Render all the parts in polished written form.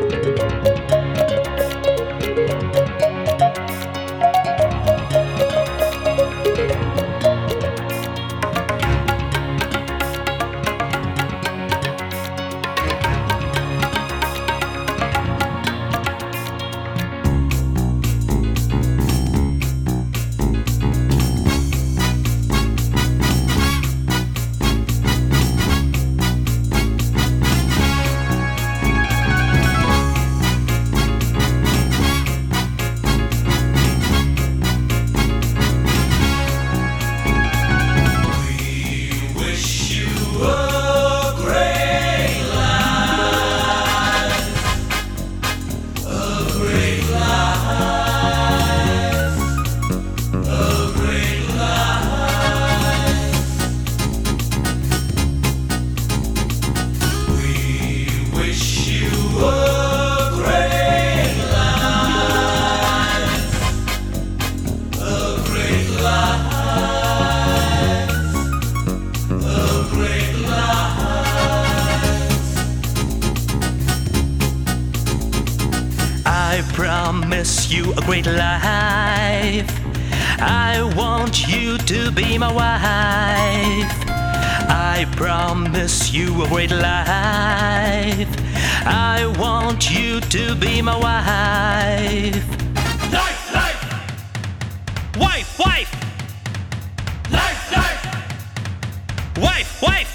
I promise you a great life. I want you to be my wife. I promise you a great life. I want you to be my wife. Life, life, Wife, wife, life, life. wife, wife.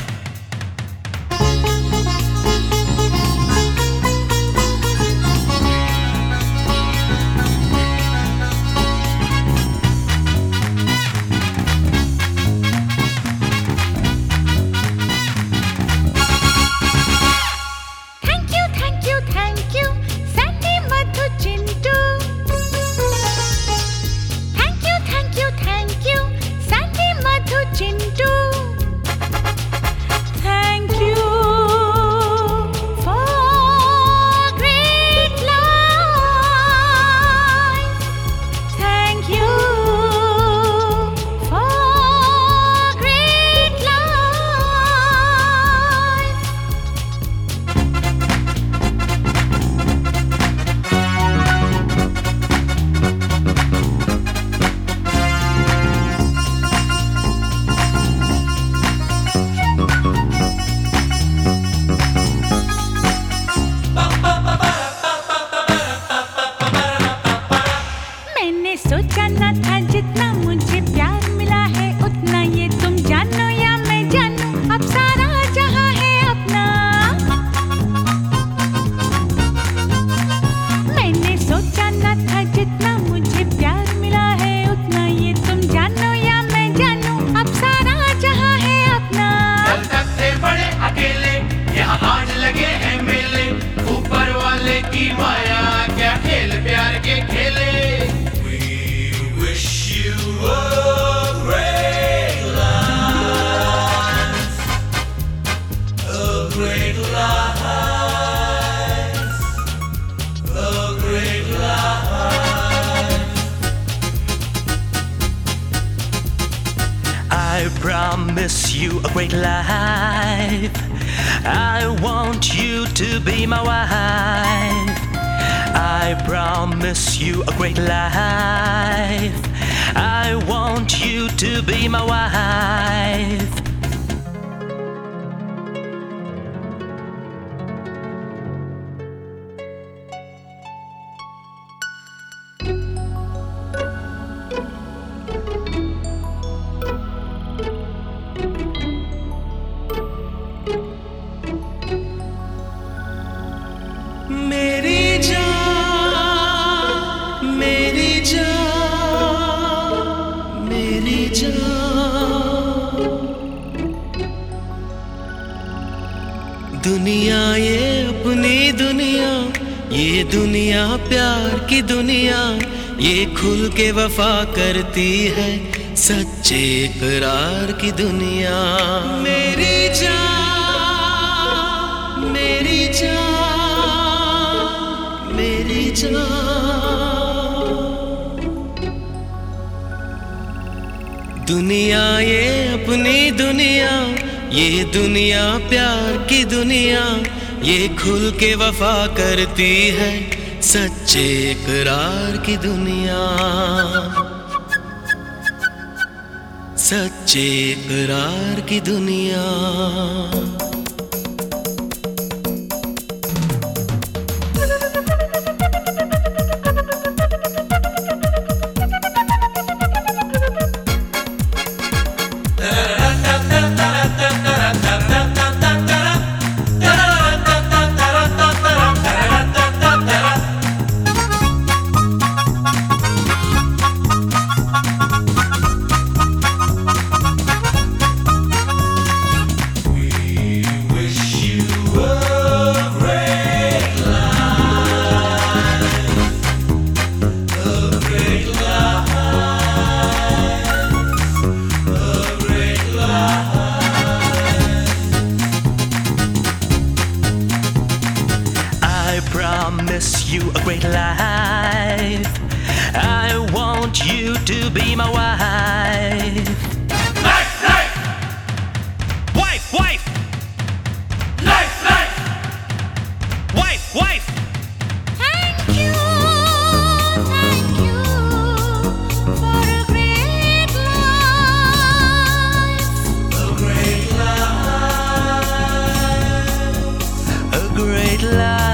Thank you, Sandy, Madhu, Chintu. Thank you, Sandy, Madhu, Chintu. Thank you for great life. Thank you for great life. मैंने सोचा न था जितना मुझे प्यार मिला है उतना ये तुम जानो या मैं जानूं अब सारा जहां है अपना। मैंने सोचा न था जितना मुझे प्यार मिला है उतना ये तुम जानो या मैं जानूं अब सारा जहां है अपना। कल तक थे बड़े अकेले, यहाँ आज लगे हैं मेले। ऊपर वाले की माया, क्या खेल प्यार के खेले। We wish you a great life, a great life, a great life. I promise you a great life. I want you to be my wife. I promise you a great life. I want you to be my wife. मेरी जान, मेरी जान, मेरी जान। दुनिया ये अपनी दुनिया, ये दुनिया प्यार की दुनिया, ये खुल के वफा करती है सच्चे इकरार की दुनिया। मेरी जान, मेरी जान, मेरी जान। दुनिया ये अपनी दुनिया, ये दुनिया प्यार की दुनिया, ये खुल के वफा करती है सच्चे इकरार की दुनिया, सच्चे इकरार की दुनिया। Promise you a great life. I want you to be my wife. Life, life, Wife, wife, life, life. wife, wife. Thank you for a great life. A great life. A great life.